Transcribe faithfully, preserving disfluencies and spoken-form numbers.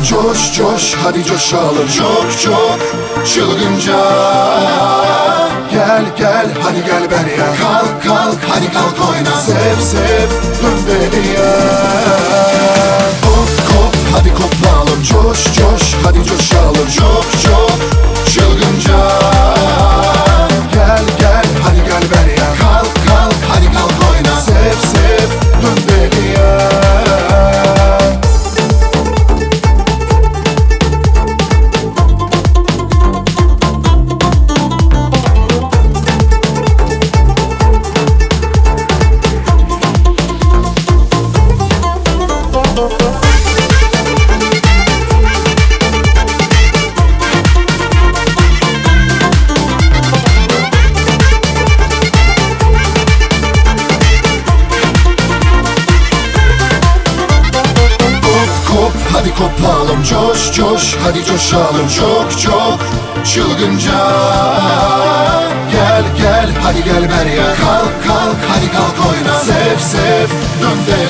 Coş coş hadi coşalım çok çok çılgınca. Gel gel hadi gel Berya, kalk kalk hadi kalk oyna. Sev sev dön beni ya. Kop kop hadi kopalım coş coş hadi coşalım çok çok çılgınca. Gel gel hadi gel Berya, kalk kalk hadi kalk oyna. Sev sev dön beni ya. Hadi kopalım coş coş hadi coşalım çok çok çılgınca. Gel gel hadi gel Berya, kalk kalk hadi kalk oyna. Sev sev dön de